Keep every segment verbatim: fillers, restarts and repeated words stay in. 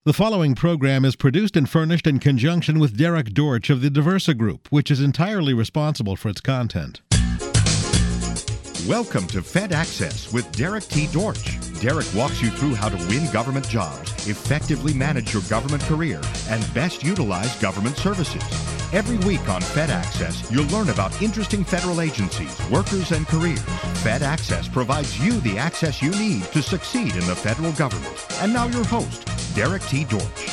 The following program is produced and furnished in conjunction with Derek Dortch of the Diversa Group, which is entirely responsible for its content. Welcome to Fed Access with Derek T. Dortch. Derek walks you through how to win government jobs, effectively manage your government career, and best utilize government services. Every week on Fed Access, you'll learn about interesting federal agencies, workers, and careers. Fed Access provides you the access you need to succeed in the federal government. And now your host, Derek T. Dortch.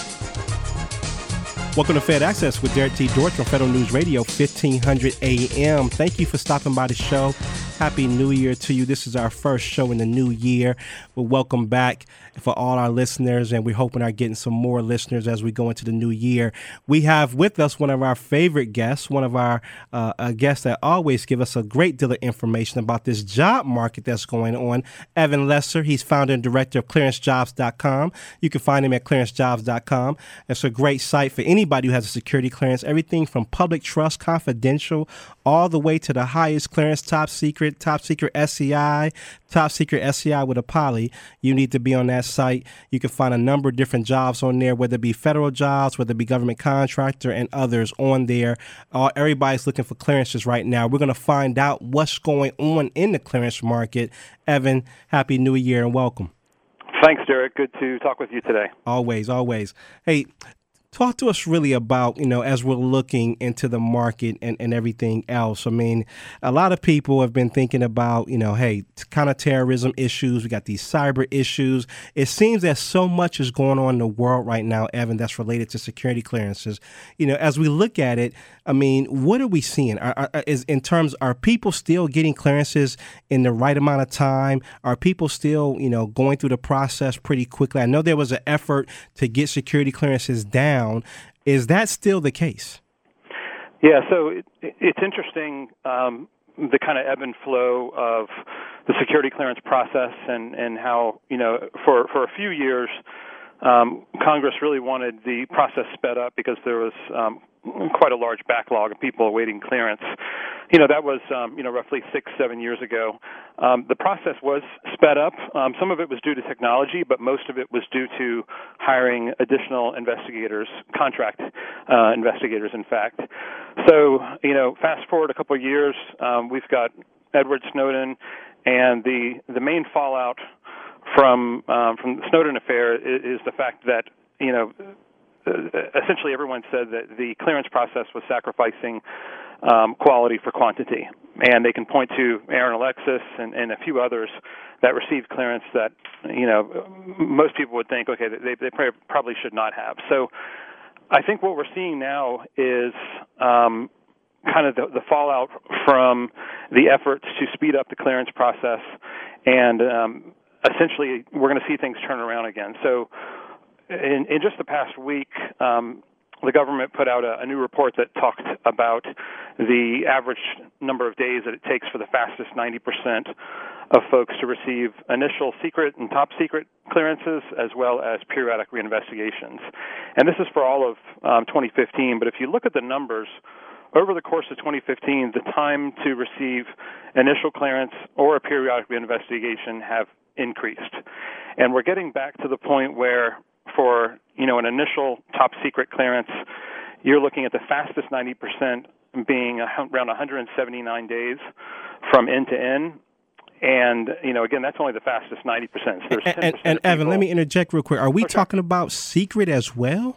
Welcome to Fed Access with Derek T. Dortch on Federal News Radio, fifteen hundred A M. Thank you for stopping by the show. Happy New Year to you. This is our first show in the new year. Well, welcome back for all our listeners, and we're hoping are getting some more listeners as we go into the new year. We have with us one of our favorite guests, one of our uh, uh, guests that always give us a great deal of information about this job market that's going on, Evan Lesser. He's founder and director of clearance jobs dot com. You can find him at clearance jobs dot com. It's a great site for anybody who has a security clearance, everything from public trust, confidential, all the way to the highest clearance, top secret, top secret S C I, top secret S C I with a poly. You need to be on that site. You can find a number of different jobs on there, whether it be federal jobs, whether it be government contractor and others on there. Uh, everybody's looking for clearances right now. We're going to find out what's going on in the clearance market. Evan, Happy New Year and welcome. Thanks, Derek. Good to talk with you today. Always, always. Hey, talk to us really about, you know, as we're looking into the market and, and everything else. I mean, a lot of people have been thinking about, you know, hey, counterterrorism issues. We got these cyber issues. It seems that so much is going on in the world right now, Evan, that's related to security clearances. You know, as we look at it, I mean, what are we seeing? Are, are, is in terms, are people still getting clearances in the right amount of time? Are people still, you know, going through the process pretty quickly? I know there was an effort to get security clearances down. Is that still the case? Yeah, so it, it's interesting, um, the kind of ebb and flow of the security clearance process and, and how, you know, for, for a few years, um, Congress really wanted the process sped up because there was um, quite a large backlog of people awaiting clearance. You know, that was, um, you know, roughly six, seven years ago. Um, the process was sped up. Um, some of it was due to technology, but most of it was due to hiring additional investigators, contract uh, investigators, in fact. So, you know, fast forward a couple of years, um, we've got Edward Snowden, and the, the main fallout from um, from the Snowden affair is, is the fact that, you know, essentially everyone said that the clearance process was sacrificing um, quality for quantity. And they can point to Aaron Alexis and, and a few others that received clearance that, you know, most people would think, okay, they, they probably should not have. So I think what we're seeing now is um, kind of the, the fallout from the efforts to speed up the clearance process, and um, essentially we're going to see things turn around again. So In, in just the past week, um, the government put out a, a new report that talked about the average number of days that it takes for the fastest ninety percent of folks to receive initial secret and top secret clearances, as well as periodic reinvestigations. And this is for all of um, twenty fifteen, but if you look at the numbers, over the course of twenty fifteen, the time to receive initial clearance or a periodic reinvestigation have increased. And we're getting back to the point where for, you know, an initial top secret clearance, you're looking at the fastest ninety percent being around one hundred seventy-nine days from end to end. And, you know, again, that's only the fastest ninety percent. So and, and, and Evan, let me interject real quick. Are we okay. talking about secret as well?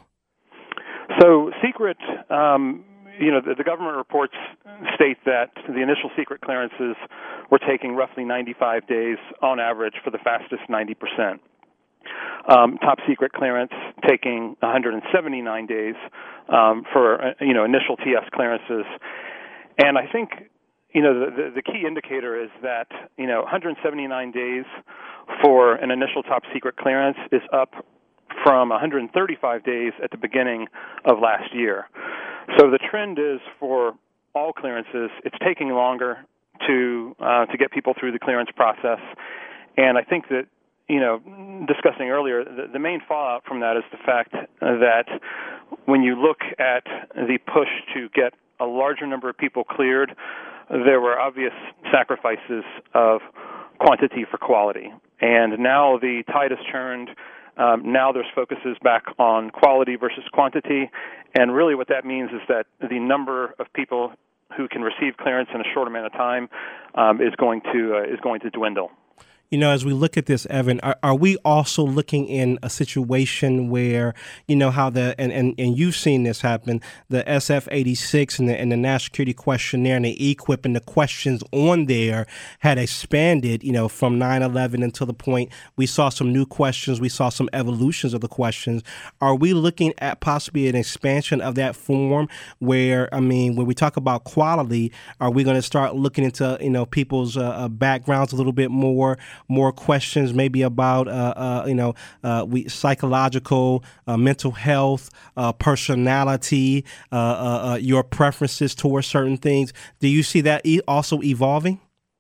So secret, um, you know, the, the government reports state that the initial secret clearances were taking roughly ninety-five days on average for the fastest ninety percent. Um, top secret clearance taking one hundred seventy-nine days um, for, uh, you know, initial T S clearances. And I think, you know, the, the, the key indicator is that, you know, one hundred seventy-nine days for an initial top secret clearance is up from one hundred thirty-five days at the beginning of last year. So the trend is for all clearances, it's taking longer to uh, to get people through the clearance process. And I think that, you know, discussing earlier, the, the main fallout from that is the fact that when you look at the push to get a larger number of people cleared, there were obvious sacrifices of quantity for quality. And now the tide has turned. Um, now there's focuses back on quality versus quantity, and really what that means is that the number of people who can receive clearance in a short amount of time um, is going to uh, is going to dwindle. You know, as we look at this, Evan, are, are we also looking in a situation where, you know, how the, and, and, and you've seen this happen, the S F eighty-six and the, and the National Security Questionnaire and the E Q I P and the questions on there had expanded, you know, from nine eleven until the point we saw some new questions, we saw some evolutions of the questions. Are we looking at possibly an expansion of that form where, I mean, when we talk about quality, are we going to start looking into, you know, people's uh, backgrounds a little bit more? More questions maybe about, uh, uh, you know, uh, we psychological, uh, mental health, uh, personality, uh, uh, uh, your preferences towards certain things. Do you see that e- also evolving?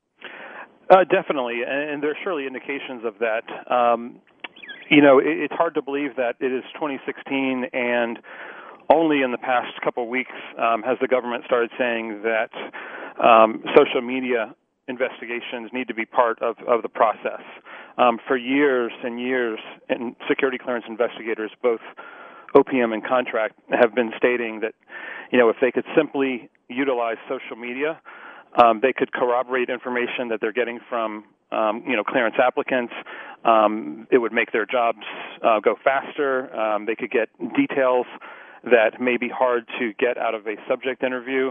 Uh, definitely, and, and there are surely indications of that. Um, you know, it, it's hard to believe that it is twenty sixteen and only in the past couple of weeks um, has the government started saying that um, social media investigations need to be part of, of the process. Um, for years and years, and security clearance investigators, both O P M and contract, have been stating that, you know, if they could simply utilize social media, um, they could corroborate information that they're getting from, um, you know, clearance applicants. Um, it would make their jobs uh, go faster. Um, they could get details that may be hard to get out of a subject interview.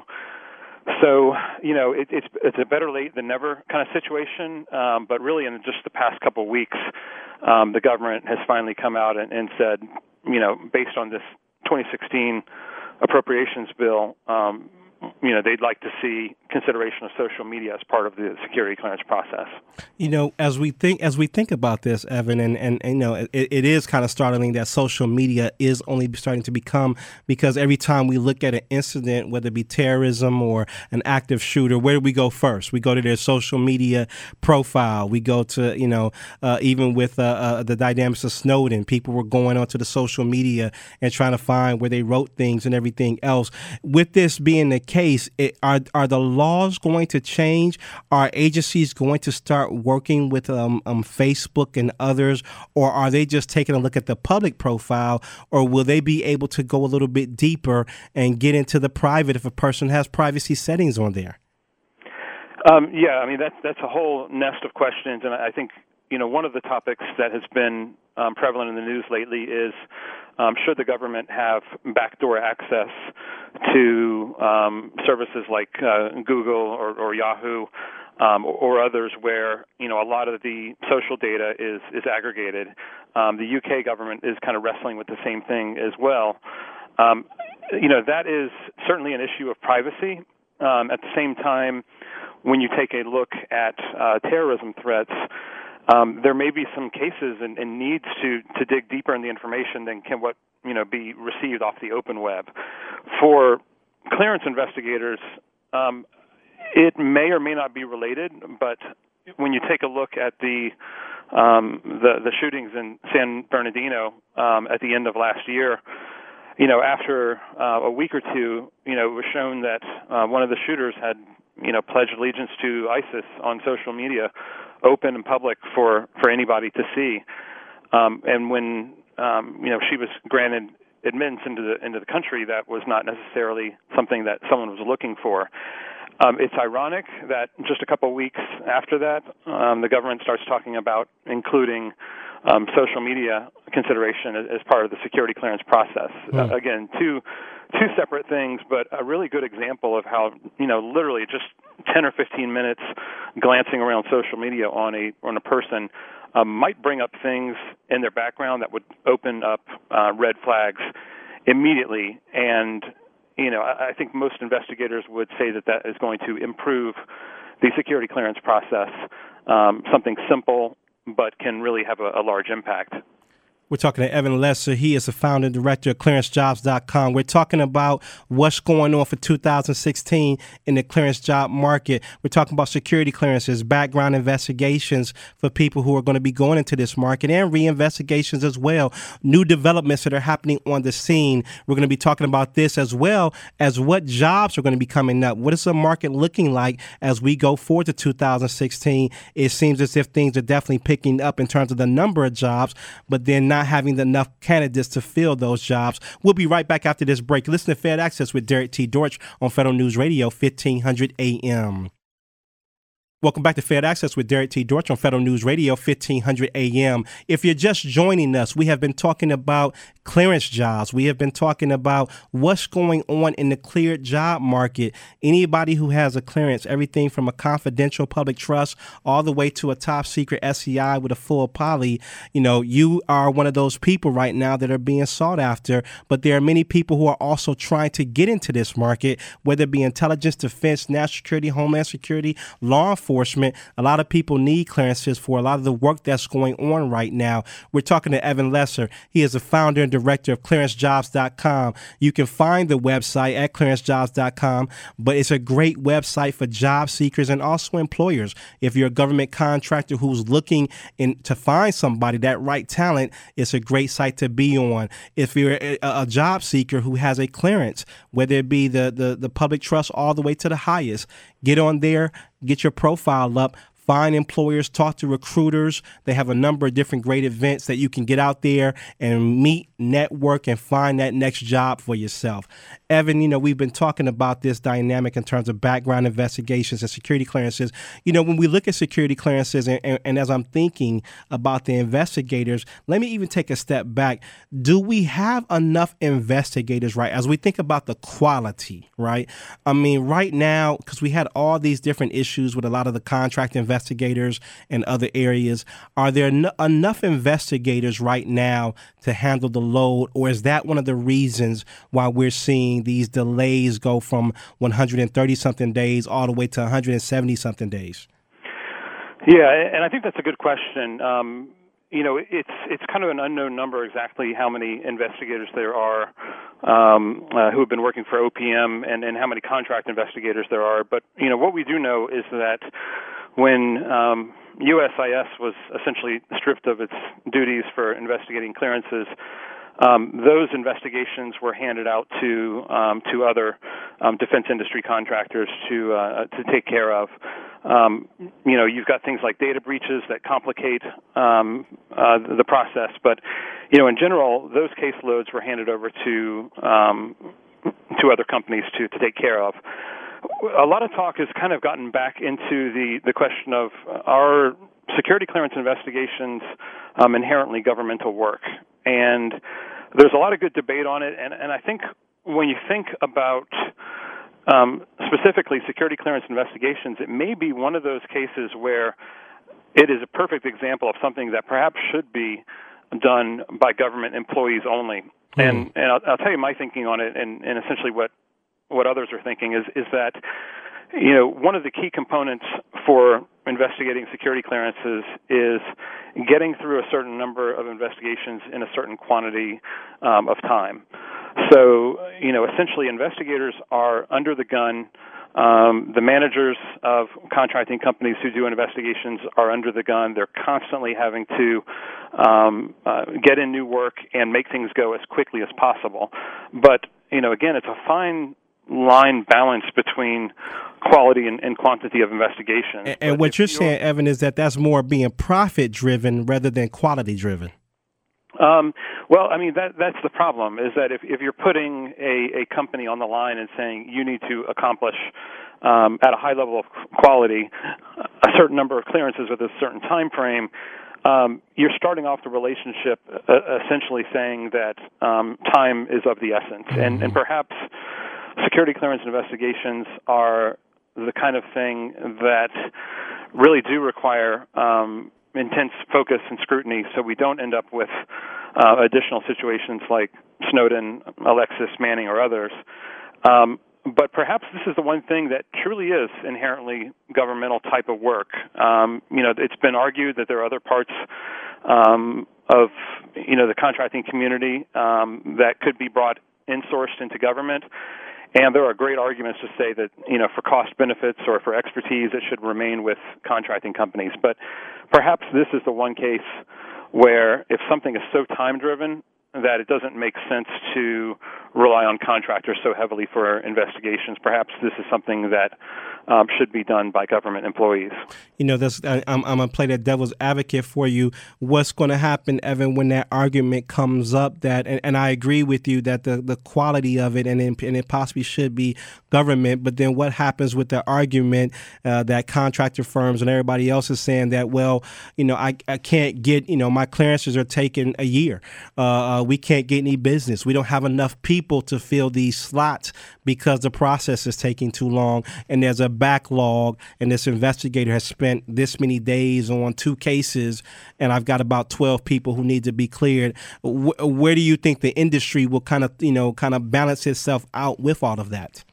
So, you know, it, it's it's a better late than never kind of situation, um, but really in just the past couple of weeks, um, the government has finally come out and, and said, you know, based on this twenty sixteen appropriations bill, um, you know, they'd like to see consideration of social media as part of the security clearance process. You know, as we think as we think about this, Evan, and, and, and you know, it, it is kind of startling that social media is only starting to become, because every time we look at an incident, whether it be terrorism or an active shooter, where do we go first? We go to their social media profile. We go to, you know, uh, even with uh, uh, the dynamics of Snowden, people were going onto the social media and trying to find where they wrote things and everything else. With this being the case, it, are are the laws going to change? Are agencies going to start working with um, um, Facebook and others, or are they just taking a look at the public profile, or will they be able to go a little bit deeper and get into the private if a person has privacy settings on there? Um, yeah, I mean, that's, that's a whole nest of questions, and I think, you know, one of the topics that has been um, prevalent in the news lately is um, should the government have backdoor access to um, services like uh, Google or, or Yahoo um, or, or others where, you know, a lot of the social data is, is aggregated. Um, the U K government is kind of wrestling with the same thing as well. Um, you know, that is certainly an issue of privacy. Um, at the same time, when you take a look at uh, terrorism threats, Um, there may be some cases and, and needs to, to dig deeper in the information than can what you know be received off the open web. For clearance investigators, um, it may or may not be related, but when you take a look at the um, the, the shootings in San Bernardino um, at the end of last year, you know, after uh, a week or two, you know, it was shown that uh, one of the shooters had you know pledged allegiance to ISIS on social media, open and public for, for anybody to see. Um, and when um, you know she was granted admittance into the into the country, that was not necessarily something that someone was looking for. Um, it's ironic that just a couple of weeks after that, um, the government starts talking about including um, social media consideration as, as part of the security clearance process. Mm. Uh, again, two two separate things, but a really good example of how you know literally just ten or fifteen minutes glancing around social media on a on a person um, might bring up things in their background that would open up uh, red flags immediately. And you know, I, I think most investigators would say that that is going to improve the security clearance process. Um, something simple, but can really have a, a large impact. We're talking to Evan Lesser. He is the founder and director of clearance jobs dot com. We're talking about what's going on for two thousand sixteen in the clearance job market. We're talking about security clearances, background investigations for people who are going to be going into this market, and reinvestigations as well. New developments that are happening on the scene. We're going to be talking about this as well as what jobs are going to be coming up. What is the market looking like as we go forward to two thousand sixteen? It seems as if things are definitely picking up in terms of the number of jobs, but then not not having enough candidates to fill those jobs. We'll be right back after this break. Listen to Fed Access with Derek T. Dortch on Federal News Radio, fifteen hundred A M. Welcome back to Fed Access with Derek T. Dortch on Federal News Radio, fifteen hundred A M. If you're just joining us, we have been talking about clearance jobs. We have been talking about what's going on in the cleared job market. Anybody who has a clearance, everything from a confidential public trust all the way to a top secret S E I with a full poly, you know, you are one of those people right now that are being sought after. But there are many people who are also trying to get into this market, whether it be intelligence, defense, national security, homeland security, law enforcement. A lot of people need clearances for a lot of the work that's going on right now. We're talking to Evan Lesser. He is the founder and director of clearance jobs dot com. You can find the website at clearance jobs dot com, but it's a great website for job seekers and also employers. If you're a government contractor who's looking in, to find somebody, that right talent, it's a great site to be on. If you're a, a job seeker who has a clearance, whether it be the, the, the public trust all the way to the highest, get on there, get your profile up, find employers, talk to recruiters. They have a number of different great events that you can get out there and meet, network, and find that next job for yourself. Evan, you know, we've been talking about this dynamic in terms of background investigations and security clearances. You know, when we look at security clearances, and, and, and as I'm thinking about the investigators, let me even take a step back. Do we have enough investigators, right? As we think about the quality, right? I mean, right now, because we had all these different issues with a lot of the contract investigators and other areas, are there n- enough investigators right now to handle the load, or is that one of the reasons why we're seeing these delays go from one hundred thirty something days all the way to one hundred seventy something days? Yeah, and I think that's a good question. Um, you know, it's it's kind of an unknown number exactly how many investigators there are um, uh, who have been working for O P M and, and how many contract investigators there are. But, you know, what we do know is that when um, U S I S was essentially stripped of its duties for investigating clearances, um, those investigations were handed out to um, to other um, defense industry contractors to uh, to take care of. Um, you know, you've got things like data breaches that complicate um, uh, the process, but you know, in general, those caseloads were handed over to um, to other companies to to take care of. A lot of talk has kind of gotten back into the, the question of are security clearance investigations um, inherently governmental work? And there's a lot of good debate on it, and, and I think when you think about um, specifically security clearance investigations, it may be one of those cases where it is a perfect example of something that perhaps should be done by government employees only. Mm. And, and I'll, I'll tell you my thinking on it, and, and essentially what what others are thinking is, is that, you know, one of the key components for investigating security clearances is getting through a certain number of investigations in a certain quantity um, of time. So, you know, essentially investigators are under the gun. Um, the managers of contracting companies who do investigations are under the gun. They're constantly having to um, uh, get in new work and make things go as quickly as possible. But, you know, again, it's a fine line balance between quality and, and quantity of investigation. And, and what you're, you're saying, Evan, is that that's more being profit-driven rather than quality-driven. Um, well, I mean, that that's the problem, is that if, if you're putting a, a company on the line and saying you need to accomplish um, at a high level of quality a certain number of clearances with a certain time frame, um, you're starting off the relationship uh, essentially saying that um, time is of the essence. Mm-hmm. And, and perhaps security clearance investigations are the kind of thing that really do require um, intense focus and scrutiny, so we don't end up with uh, additional situations like Snowden, Alexis, Manning, or others. Um, but perhaps this is the one thing that truly is inherently governmental type of work. Um, you know, it's been argued that there are other parts um, of, you know, the contracting community um, that could be brought insourced into government. And there are great arguments to say that, you know, for cost benefits or for expertise, it should remain with contracting companies. But perhaps this is the one case where if something is so time-driven that it doesn't make sense to rely on contractors so heavily for investigations. Perhaps this is something that um, should be done by government employees. You know, this, I, I'm, I'm going to play that devil's advocate for you. What's going to happen, Evan, when that argument comes up that, and, and I agree with you that the, the quality of it and it, and it possibly should be government, but then what happens with the argument uh, that contractor firms and everybody else is saying that, well, you know, I, I can't get, you know, my clearances are taking a year. Uh, we can't get any business. We don't have enough people to fill these slots because the process is taking too long and there's a backlog and this investigator has spent this many days on two cases and I've got about twelve people who need to be cleared. W- where do you think the industry will kind of, you know, kind of balance itself out with all of that?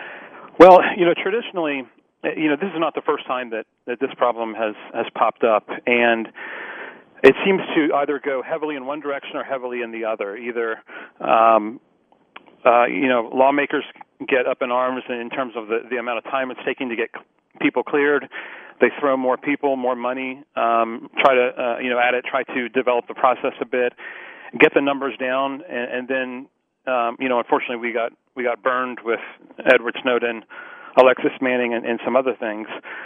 Well, you know, traditionally, you know, this is not the first time that, that this problem has, has popped up, and it seems to either go heavily in one direction or heavily in the other. Either, um, uh, you know, lawmakers get up in arms in terms of the, the amount of time it's taking to get people cleared. They throw more people, more money, um, try to, uh, you know, at it, try to develop the process a bit, get the numbers down, and, and then, um, you know, unfortunately, we got we got burned with Edward Snowden, Alexis Manning, and, and some other things.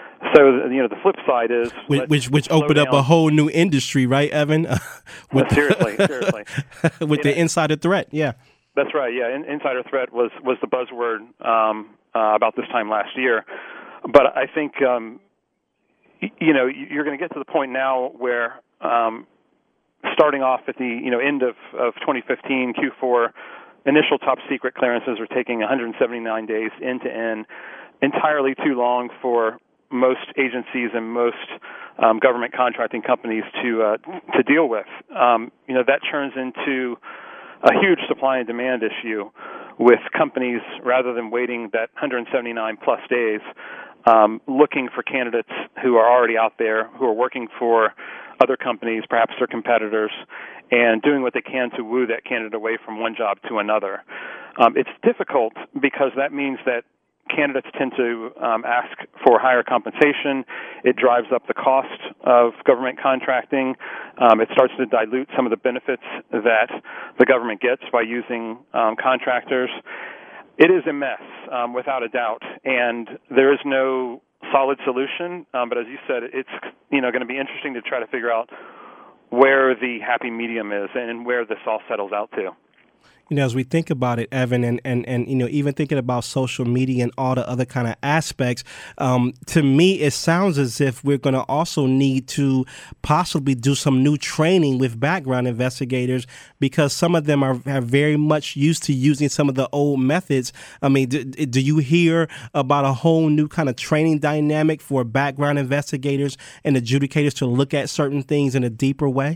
So, you know, the flip side is... Which which, which opened up a whole new industry, right, Evan? with uh, seriously, seriously. with you the know, insider threat, yeah. That's right, yeah. In, insider threat was, was the buzzword um, uh, about this time last year. But I think, um, y- you know, you're going to get to the point now where um, starting off at the, you know, end of, of twenty fifteen, Q four, initial top secret clearances are taking one hundred seventy-nine days end to end, entirely too long for most agencies and most um, government contracting companies to uh, to deal with. Um, you know, that turns into a huge supply and demand issue with companies, rather than waiting that one hundred seventy-nine plus days, um, looking for candidates who are already out there, who are working for other companies, perhaps their competitors, and doing what they can to woo that candidate away from one job to another. Um, it's difficult because that means that candidates tend to um, ask for higher compensation. It drives up the cost of government contracting. Um, it starts to dilute some of the benefits that the government gets by using um, contractors. It is a mess, um, without a doubt, and there is no solid solution. Um, but as you said, it's you know going to be interesting to try to figure out where the happy medium is and where this all settles out to. You know, as we think about it, Evan, and, and, and you know, even thinking about social media and all the other kind of aspects, um, to me, it sounds as if we're going to also need to possibly do some new training with background investigators, because some of them are, are very much used to using some of the old methods. I mean, do, do you hear about a whole new kind of training dynamic for background investigators and adjudicators to look at certain things in a deeper way?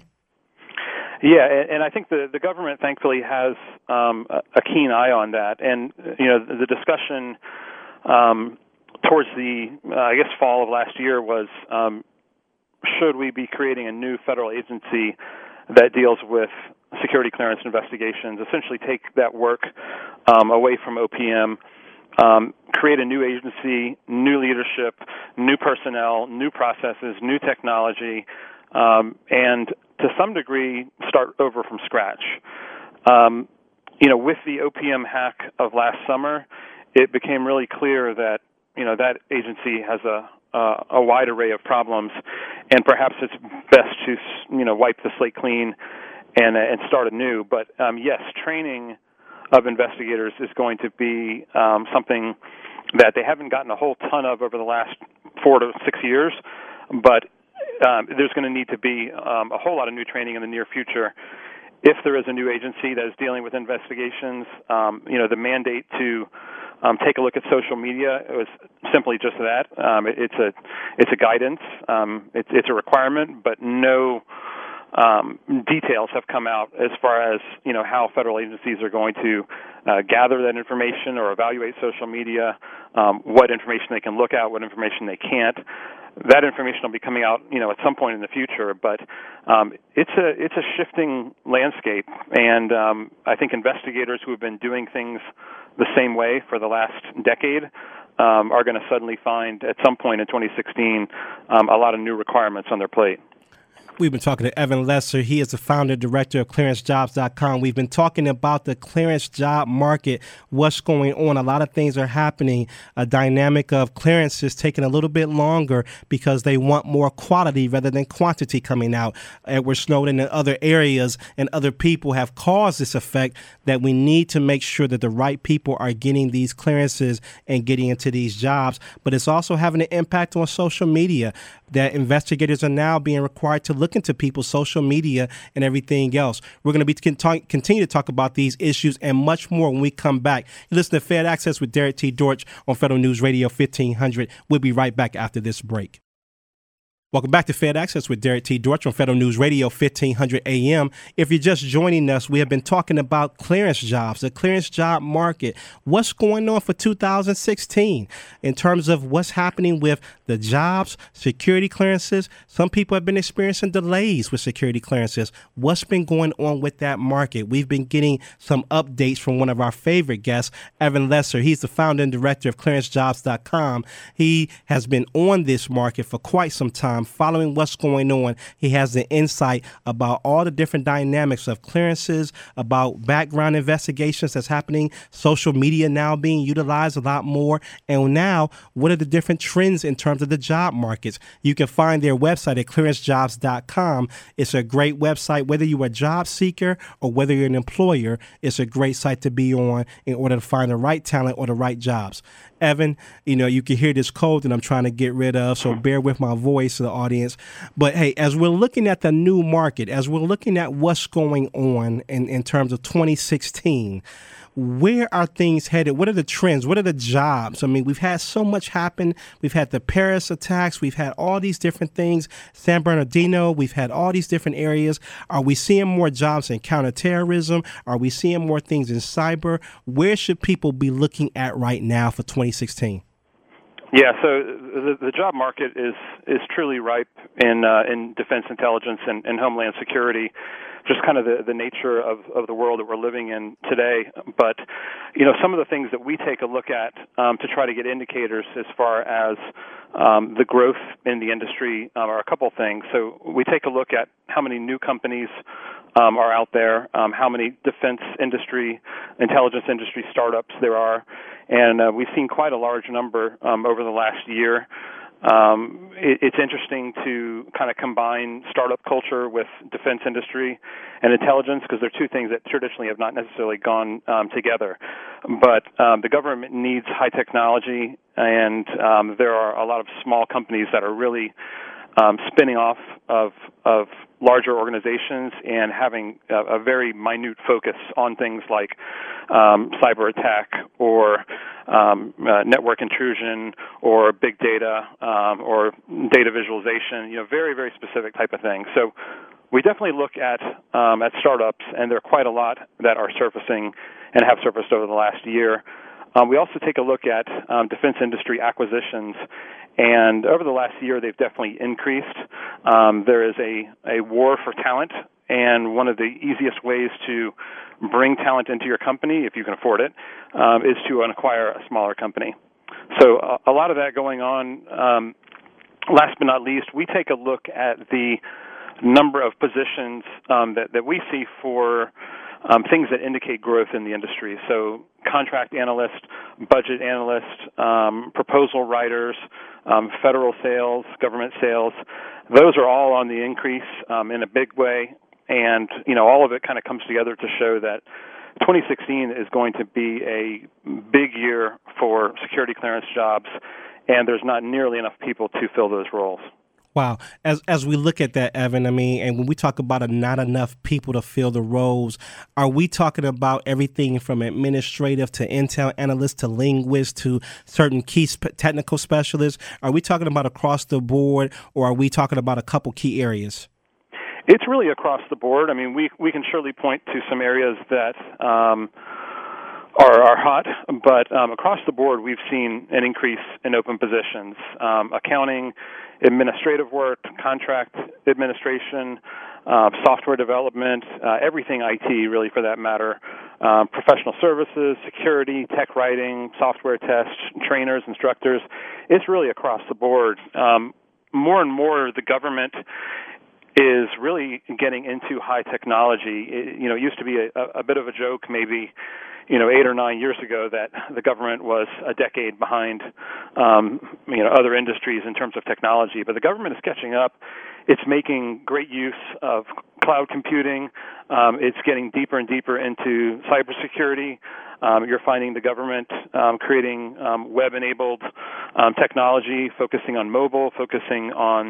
Yeah, and I think the, the government, thankfully, has um, a keen eye on that. And, you know, the discussion um, towards the, uh, I guess, fall of last year was, um, should we be creating a new federal agency that deals with security clearance investigations, essentially take that work um, away from O P M, um, create a new agency, new leadership, new personnel, new processes, new technology, um, and to some degree, start over from scratch. Um, you know, with the O P M hack of last summer, it became really clear that, you know, that agency has a, uh, a wide array of problems, and perhaps it's best to, you know, wipe the slate clean and, uh, and start anew. But, um, yes, training of investigators is going to be um, something that they haven't gotten a whole ton of over the last four to six years, but Um, there's going to need to be um, a whole lot of new training in the near future. If there is a new agency that is dealing with investigations, um, you know, the mandate to um, take a look at social media was simply just that. Um, it, it's a it's a guidance. Um, it's it's a requirement, but no um, details have come out as far as, you know, how federal agencies are going to uh, gather that information or evaluate social media, um, what information they can look at, what information they can't. That information will be coming out, you know, at some point in the future. But um, it's a it's a shifting landscape, and um, I think investigators who have been doing things the same way for the last decade um, are going to suddenly find, at some point in twenty sixteen, um, a lot of new requirements on their plate. We've been talking to Evan Lesser. He is the founder and director of clearance jobs dot com. We've been talking about the clearance job market, what's going on. A lot of things are happening. A dynamic of clearances taking a little bit longer because they want more quality rather than quantity coming out. Edward Snowden and other areas and other people have caused this effect that we need to make sure that the right people are getting these clearances and getting into these jobs. But it's also having an impact on social media, that investigators are now being required to look into people's social media and everything else. We're going to be cont- continue to talk about these issues and much more when we come back. You listen to Fed Access with Derek T. Dortch on Federal News Radio fifteen hundred. We'll be right back after this break. Welcome back to Fed Access with Derek T. Dortch on Federal News Radio fifteen hundred A M. If you're just joining us, we have been talking about clearance jobs, the clearance job market. What's going on for two thousand sixteen in terms of what's happening with the jobs, security clearances? Some people have been experiencing delays with security clearances. What's been going on with that market? We've been getting some updates from one of our favorite guests, Evan Lesser. He's the founder and director of clearance jobs dot com. He has been on this market for quite some time, following what's going on. He has the insight about all the different dynamics of clearances, about background investigations that's happening, social media now being utilized a lot more, and now what are the different trends in terms of the job markets. You can find their website at clearance jobs dot com. It's a great website. Whether you're a job seeker or whether you're an employer, it's a great site to be on in order to find the right talent or the right jobs. Evan, you know, you can hear this cold that I'm trying to get rid of, so bear with my voice to the audience. But hey, as we're looking at the new market, as we're looking at what's going on in, in terms of twenty sixteen, where are things headed? What are the trends? What are the jobs? I mean, we've had so much happen. We've had the Paris attacks. We've had all these different things. San Bernardino. We've had all these different areas. Are we seeing more jobs in counterterrorism? Are we seeing more things in cyber? Where should people be looking at right now for twenty sixteen? Yeah, so the, the job market is is truly ripe in uh, in defense intelligence and, and homeland security, just kind of the, the nature of, of the world that we're living in today. But, you know, some of the things that we take a look at um, to try to get indicators as far as um, the growth in the industry um, are a couple things. So we take a look at how many new companies um, are out there, um, how many defense industry, intelligence industry startups there are. And uh, we've seen quite a large number um, over the last year. Um, it, it's interesting to kind of combine startup culture with defense industry and intelligence because they're two things that traditionally have not necessarily gone um, together. But um, the government needs high technology, and um, there are a lot of small companies that are really um, spinning off of of larger organizations and having a, a very minute focus on things like um, cyber attack or um, uh, network intrusion or big data um, or data visualization, you know, very, very specific type of thing. So we definitely look at um, at startups, and there are quite a lot that are surfacing and have surfaced over the last year. Um, we also take a look at um, defense industry acquisitions, and over the last year, they've definitely increased. Um, there is a, a war for talent, and one of the easiest ways to bring talent into your company, if you can afford it, um, is to acquire a smaller company. So uh, a lot of that going on. Um, last but not least, we take a look at the number of positions um, that, that we see for Um, things that indicate growth in the industry. So contract analyst, budget analyst, um, proposal writers, um, federal sales, government sales, those are all on the increase um, in a big way. And, you know, all of it kind of comes together to show that twenty sixteen is going to be a big year for security clearance jobs, and there's not nearly enough people to fill those roles. Wow. As as we look at that, Evan, I mean, and when we talk about a, not enough people to fill the roles, are we talking about everything from administrative to intel analysts to linguists to certain key sp- technical specialists? Are we talking about across the board, or are we talking about a couple key areas? It's really across the board. I mean, we we can surely point to some areas that um, are, are hot, but um, across the board, we've seen an increase in open positions. Um, accounting, administrative work, contract administration, uh, software development, uh, everything I T, really, for that matter, um, professional services, security, tech writing, software tests, trainers, instructors. It's really across the board. Um, more and more, the government is really getting into high technology. It, you know, it used to be a, a bit of a joke maybe, you know, eight or nine years ago that the government was a decade behind, um, you know, other industries in terms of technology. But the government is catching up. It's making great use of cloud computing. Um, it's getting deeper and deeper into cybersecurity. Um, you're finding the government um, creating um, web-enabled um, technology, focusing on mobile, focusing on,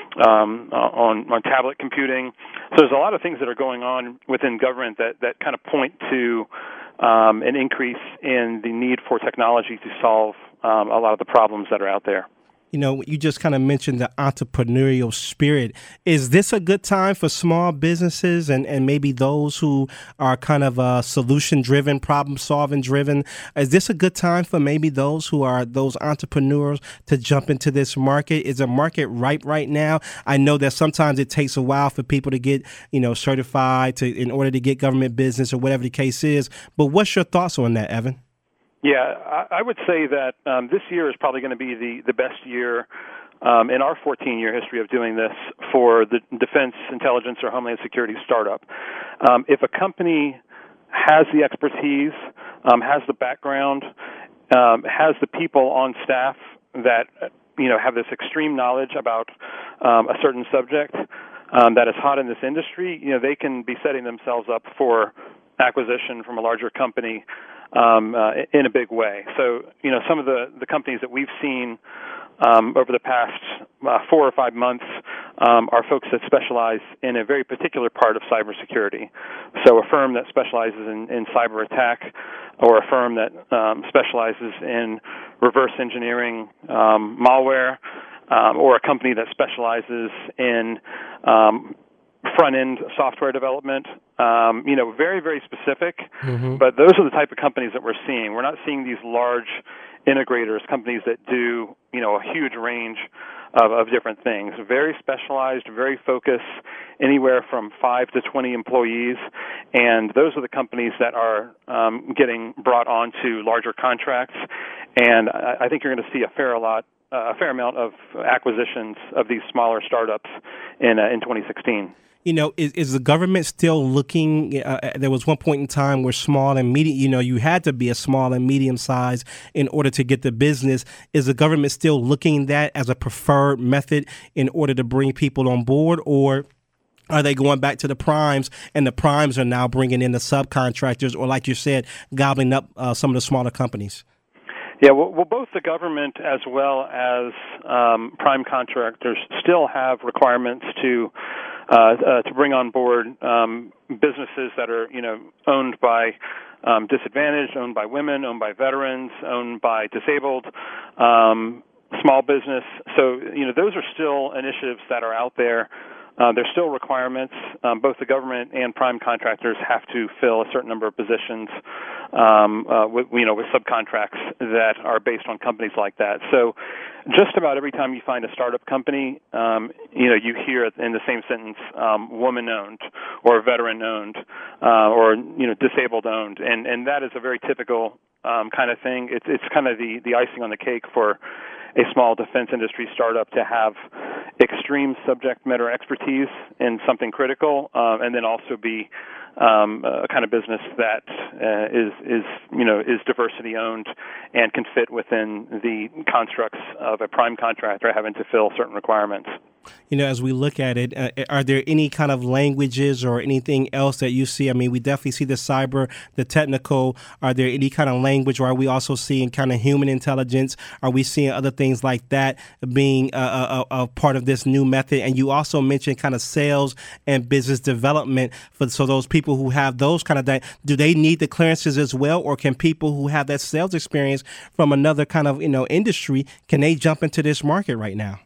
um, on on tablet computing. So there's a lot of things that are going on within government that, that kind of point to um, an increase in the need for technology to solve um, a lot of the problems that are out there. You know, you just kind of mentioned the entrepreneurial spirit. Is this a good time for small businesses and, and maybe those who are kind of uh, solution-driven, problem-solving driven? Is this a good time for maybe those who are those entrepreneurs to jump into this market? Is the market ripe right now? I know that sometimes it takes a while for people to get, you know, certified to in order to get government business or whatever the case is. But what's your thoughts on that, Evan? Yeah, I, I would say that um, this year is probably going to be the, the best year um, in our fourteen-year history of doing this for the defense, intelligence, or homeland security startup. Um, if a company has the expertise, um, has the background, um, has the people on staff that you know have this extreme knowledge about um, a certain subject um, that is hot in this industry, you know they can be setting themselves up for acquisition from a larger company um, uh, in a big way. So, you know, some of the, the companies that we've seen um, over the past uh, four or five months um, are folks that specialize in a very particular part of cybersecurity. So a firm that specializes in, in cyber attack, or a firm that um, specializes in reverse engineering um, malware, um, or a company that specializes in um, front-end software development, um, you know, very, very specific. Mm-hmm. But those are the type of companies that we're seeing. We're not seeing these large integrators, companies that do, you know, a huge range of, of different things. Very specialized, very focused, anywhere from five to twenty employees. And those are the companies that are um, getting brought onto larger contracts. And I, I think you're going to see a fair lot, uh, a fair amount of acquisitions of these smaller startups in uh, in twenty sixteen. You know, is, is the government still looking? Uh, there was one point in time where small and medium, you know, you had to be a small and medium size in order to get the business. Is the government still looking at that as a preferred method in order to bring people on board, or are they going back to the primes, and the primes are now bringing in the subcontractors, or like you said, gobbling up uh, some of the smaller companies? Yeah, well, well, both the government as well as um, prime contractors still have requirements to uh, uh, to bring on board um, businesses that are, you know, owned by um, disadvantaged, owned by women, owned by veterans, owned by disabled, um, small business. So, you know, those are still initiatives that are out there. Uh, there's still requirements. Um, both the government and prime contractors have to fill a certain number of positions, um, uh, with, you know, with subcontracts that are based on companies like that. So, just about every time you find a startup company, um, you know, you hear in the same sentence, um, woman-owned, or veteran-owned, uh, or you know, disabled-owned, and and that is a very typical um, kind of thing. It's it's kind of the the icing on the cake for a small defense industry startup to have extreme subject matter expertise in something critical, uh, and then also be um, a kind of business that uh, is is you know is diversity owned and can fit within the constructs of a prime contractor having to fill certain requirements. You know, as we look at it, uh, are there any kind of languages or anything else that you see? I mean, we definitely see the cyber, the technical. Are there any kind of language, or are we also seeing kind of human intelligence? Are we seeing other things like that being a, a, a part of this new method? And you also mentioned kind of sales and business development. For so those people who have those kind of, do they need the clearances as well, or can people who have that sales experience from another kind of, you know, industry, can they jump into this market right now?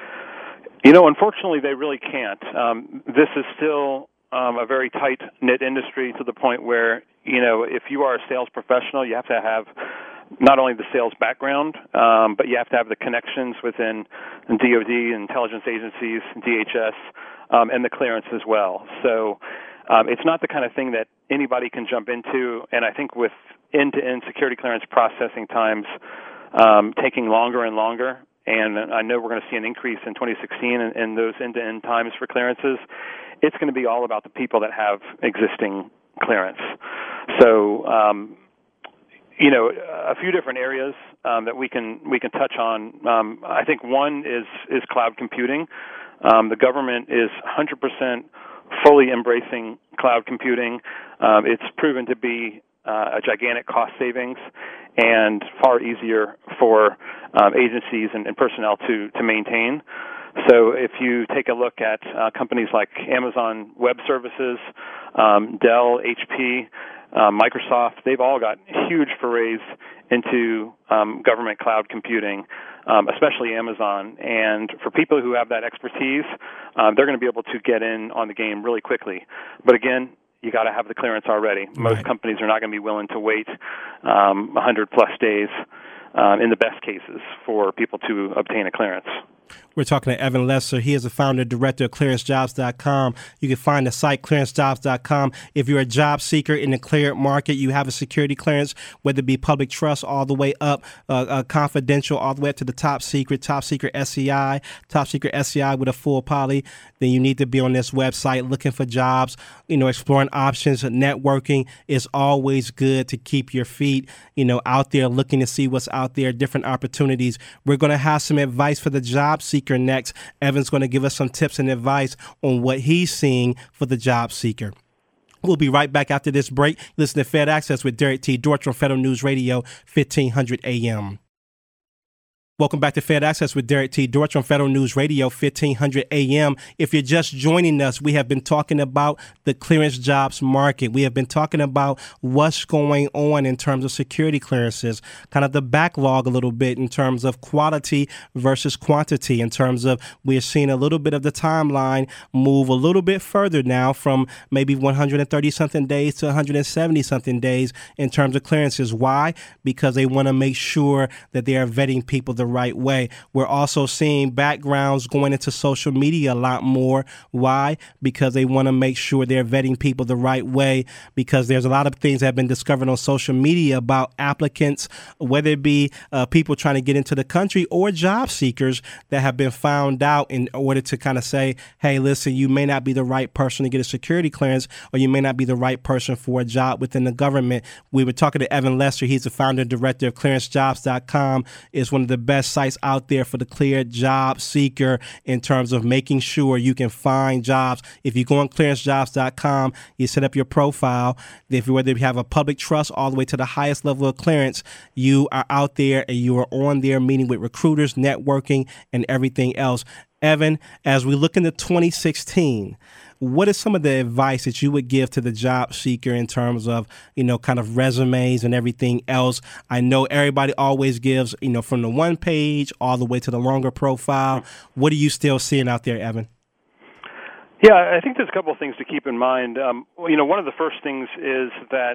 You know, unfortunately, they really can't. Um, this is still um, a very tight-knit industry to the point where, you know, if you are a sales professional, you have to have not only the sales background, um, but you have to have the connections within D O D, intelligence agencies, D H S, um, and the clearance as well. So um, it's not the kind of thing that anybody can jump into, and I think with end-to-end security clearance processing times um, taking longer and longer, and I know we're going to see an increase in twenty sixteen in, in those end-to-end times for clearances, it's going to be all about the people that have existing clearance. So, um, you know, a few different areas um, that we can we can touch on. Um, I think one is is cloud computing. Um, the government is one hundred percent fully embracing cloud computing. Um, it's proven to be uh, a gigantic cost savings and far easier for um, agencies and, and personnel to, to maintain. So if you take a look at uh, companies like Amazon Web Services, um, Dell, H P, uh, Microsoft, they've all got huge forays into um, government cloud computing, um, especially Amazon. And for people who have that expertise, um, they're going to be able to get in on the game really quickly. But again, you got to have the clearance already. Most right. companies are not going to be willing to wait um, one hundred plus days um, in the best cases for people to obtain a clearance. We're talking to Evan Lesser. He is the founder and director of clearance jobs dot com. You can find the site clearance jobs dot com. If you're a job seeker in the cleared market, you have a security clearance, whether it be public trust all the way up, uh, uh, confidential all the way up to the top secret, top secret S C I, top secret S C I with a full poly, then you need to be on this website looking for jobs, you know, exploring options. Networking is always good to keep your feet, you know, out there looking to see what's out there, different opportunities. We're going to have some advice for the job seeker next. Evan's going to give us some tips and advice on what he's seeing for the job seeker. We'll be right back after this break. Listen to Fed Access with Derek T. Dortch on Federal News Radio, fifteen hundred A M. Welcome back to Fed Access with Derek T. Dortch on Federal News Radio, fifteen hundred A M. If you're just joining us, we have been talking about the clearance jobs market. We have been talking about what's going on in terms of security clearances, kind of the backlog a little bit in terms of quality versus quantity, in terms of we're seeing a little bit of the timeline move a little bit further now from maybe one hundred thirty something days to one hundred seventy something days in terms of clearances. Why? Because they want to make sure that they are vetting people the right way. We're also seeing backgrounds going into social media a lot more. Why? Because they want to make sure they're vetting people the right way, because there's a lot of things that have been discovered on social media about applicants, whether it be uh, people trying to get into the country or job seekers that have been found out in order to kind of say, hey, listen, you may not be the right person to get a security clearance, or you may not be the right person for a job within the government. We were talking to Evan Lesser. He's the founder and director of clearance jobs dot com. It's one of the best sites out there for the cleared job seeker in terms of making sure you can find jobs. If you go on clearance jobs dot com, you set up your profile. If whether you have a public trust all the way to the highest level of clearance, you are out there and you are on there meeting with recruiters, networking, and everything else. Evan, as we look into twenty sixteen, what is some of the advice that you would give to the job seeker in terms of, you know, kind of resumes and everything else? I know everybody always gives, you know, from the one page all the way to the longer profile. What are you still seeing out there, Evan? Yeah, I think there's a couple of things to keep in mind. Um, you know, one of the first things is that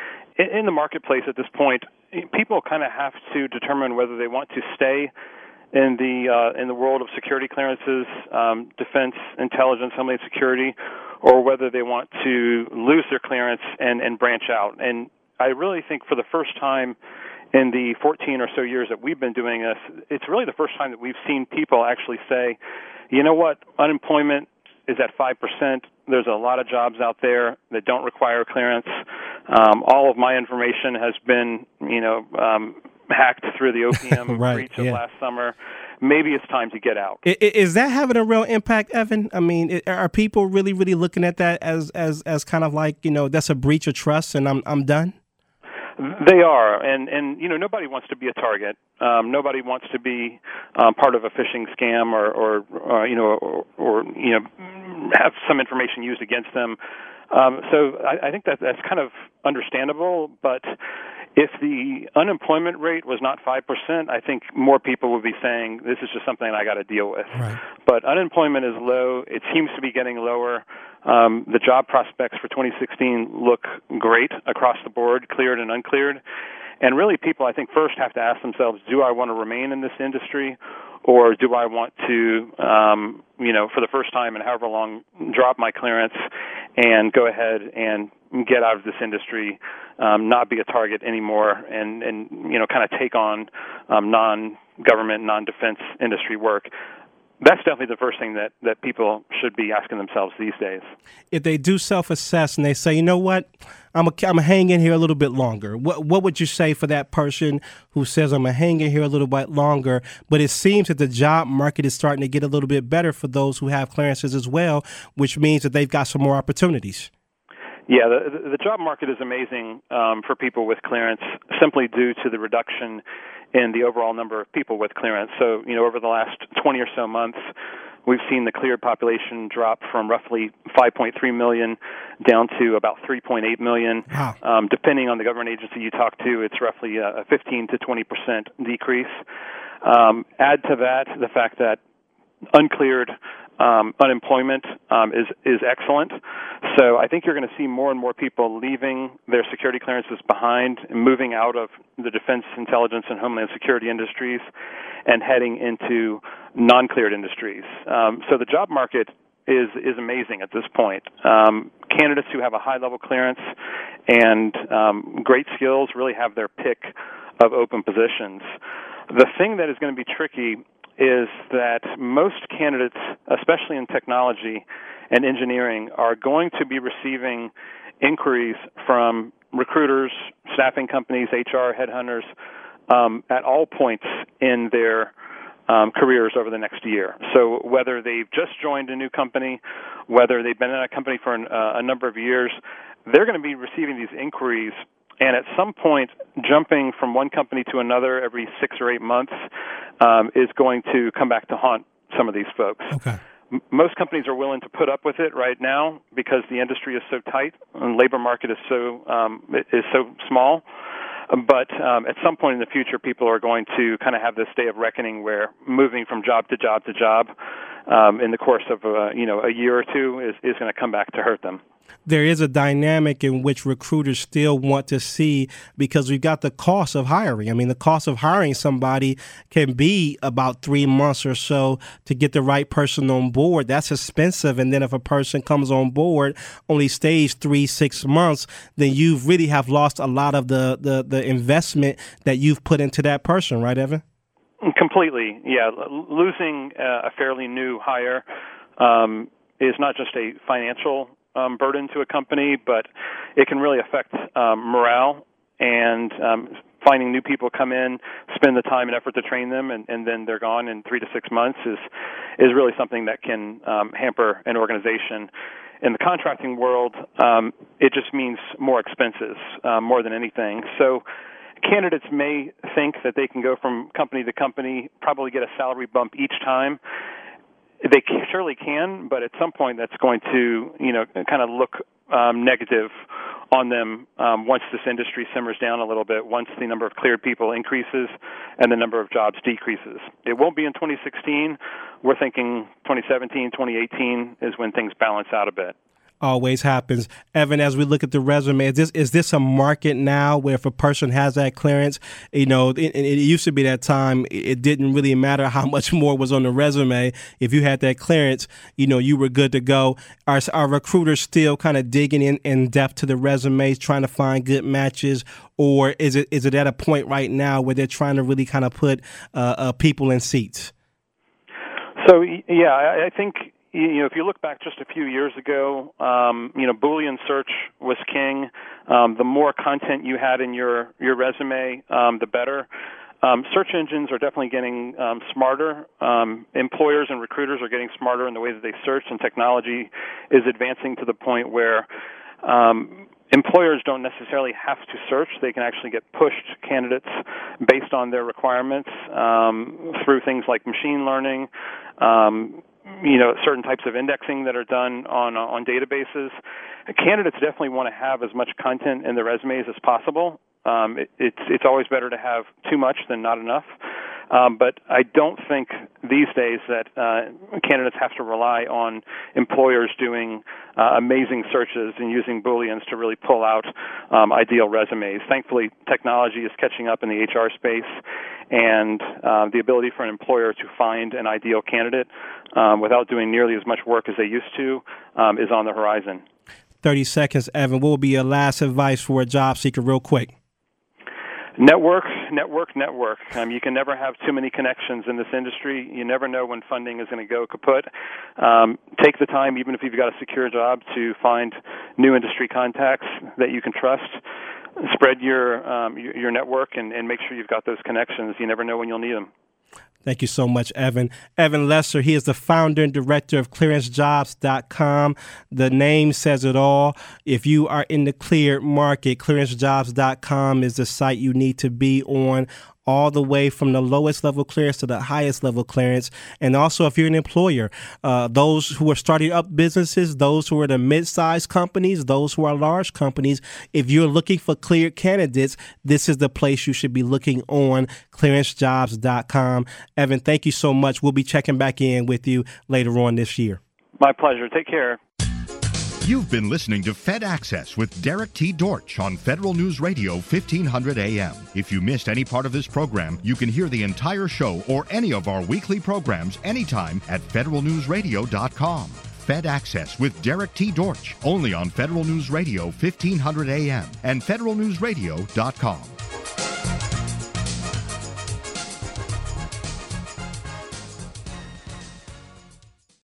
in the marketplace at this point, people kind of have to determine whether they want to stay in the uh, in the world of security clearances, um, defense, intelligence, homeland security, or whether they want to lose their clearance and, and branch out. And I really think for the first time in the fourteen or so years that we've been doing this, it's really the first time that we've seen people actually say, you know what, unemployment is at five percent. There's a lot of jobs out there that don't require clearance. Um, all of my information has been, you know, um, hacked through the O P M right, breach of yeah. last summer. Maybe it's time to get out. Is that having a real impact, Evan? I mean, are people really, really looking at that as as as kind of like, you know, that's a breach of trust and I'm I'm done? They are, and and you know, nobody wants to be a target. Um, nobody wants to be um, part of a phishing scam or, or, or you know, or, or you know, have some information used against them. Um, so I, I think that that's kind of understandable, but if the unemployment rate was not five percent, I think more people would be saying, this is just something I got to deal with. Right. But unemployment is low. It seems to be getting lower. Um, the job prospects for twenty sixteen look great across the board, cleared and uncleared. And really people, I think, first have to ask themselves, do I want to remain in this industry, or do I want to, um, you know, for the first time in however long, drop my clearance and go ahead and get out of this industry, um, not be a target anymore, and, and you know, kind of take on um, non non-government, non-defense industry work. That's definitely the first thing that, that people should be asking themselves these days. If they do self-assess and they say, you know what, I'm a, I'm a hang in here a little bit longer, what what would you say for that person who says, I'm a hang in here a little bit longer, but it seems that the job market is starting to get a little bit better for those who have clearances as well, which means that they've got some more opportunities? Yeah, the, the job market is amazing um, for people with clearance simply due to the reduction in the overall number of people with clearance. So, you know, over the last twenty or so months, we've seen the cleared population drop from roughly five point three million down to about three point eight million. Wow. Um, depending on the government agency you talk to, it's roughly a fifteen to twenty percent decrease. Um, add to that the fact that uncleared um, unemployment um, is is excellent. So I think you're going to see more and more people leaving their security clearances behind and moving out of the defense, intelligence, and homeland security industries and heading into non-cleared industries. Um, so the job market is is amazing at this point. Um, candidates who have a high-level clearance and um, great skills really have their pick of open positions. The thing that is going to be tricky is that most candidates, especially in technology and engineering, are going to be receiving inquiries from recruiters, staffing companies, H R, headhunters, um, at all points in their um, careers over the next year. So whether they've just joined a new company, whether they've been in a company for an, uh, a number of years, they're going to be receiving these inquiries. And at some point, jumping from one company to another every six or eight months um, is going to come back to haunt some of these folks. Okay. M- most companies are willing to put up with it right now because the industry is so tight and labor market is so um, is so small. But um, at some point in the future, people are going to kind of have this day of reckoning where moving from job to job to job um, in the course of uh, you know a year or two is, is going to come back to hurt them. There is a dynamic in which recruiters still want to see, because we've got the cost of hiring. I mean, the cost of hiring somebody can be about three months or so to get the right person on board. That's expensive. And then if a person comes on board, only stays three, six months, then you really have lost a lot of the, the, the investment that you've put into that person, right, Evan? Completely, yeah. L- losing uh, a fairly new hire um, is not just a financial Um, burden to a company, but it can really affect um, morale and um, finding new people come in, spend the time and effort to train them, and, and then they're gone in three to six months is is really something that can um, hamper an organization. In the contracting world, um, it just means more expenses uh, more than anything. So candidates may think that they can go from company to company, probably get a salary bump each time. They surely can, but at some point that's going to, you know, kind of look um, negative on them um, once this industry simmers down a little bit, once the number of cleared people increases and the number of jobs decreases. It won't be in twenty sixteen. We're thinking twenty seventeen, twenty eighteen is when things balance out a bit. Always happens. Evan, as we look at the resume, is this is this a market now where if a person has that clearance, you know, it, it used to be that time, it didn't really matter how much more was on the resume. If you had that clearance, you know, you were good to go. Are, are recruiters still kind of digging in, in depth to the resumes, trying to find good matches? Or is it is it at a point right now where they're trying to really kind of put uh, uh, people in seats? So, yeah, I, I think... You know, if you look back just a few years ago, um, you know, Boolean search was king. Um, the more content you had in your, your resume, um, the better. Um, search engines are definitely getting um, smarter. Um, employers and recruiters are getting smarter in the way that they search, and technology is advancing to the point where um, employers don't necessarily have to search. They can actually get pushed candidates based on their requirements um, through things like machine learning, um, you know, certain types of indexing that are done on uh, on databases. Candidates definitely want to have as much content in their resumes as possible. Um, it, it's it's always better to have too much than not enough. Um, but I don't think these days that uh, candidates have to rely on employers doing uh, amazing searches and using Booleans to really pull out um, ideal resumes. Thankfully, technology is catching up in the H R space, and uh, the ability for an employer to find an ideal candidate um, without doing nearly as much work as they used to um, is on the horizon. thirty seconds, Evan. What would be your last advice for a job seeker real quick? Network, network, network. Um, you can never have too many connections in this industry. You never know when funding is going to go kaput. Um, take the time, even if you've got a secure job, to find new industry contacts that you can trust. Spread your um, your, your network and, and make sure you've got those connections. You never know when you'll need them. Thank you so much, Evan. Evan Lesser, he is the founder and director of clearance jobs dot com. The name says it all. If you are in the cleared market, clearance jobs dot com is the site you need to be on, all the way from the lowest level clearance to the highest level clearance. And also, if you're an employer, uh, those who are starting up businesses, those who are the mid-sized companies, those who are large companies, if you're looking for cleared candidates, this is the place you should be looking on, clearance jobs dot com. Evan, thank you so much. We'll be checking back in with you later on this year. My pleasure. Take care. You've been listening to Fed Access with Derek T. Dortch on Federal News Radio fifteen hundred A M. If you missed any part of this program, you can hear the entire show or any of our weekly programs anytime at federal news radio dot com. Fed Access with Derek T. Dortch, only on Federal News Radio fifteen hundred A M and federal news radio dot com.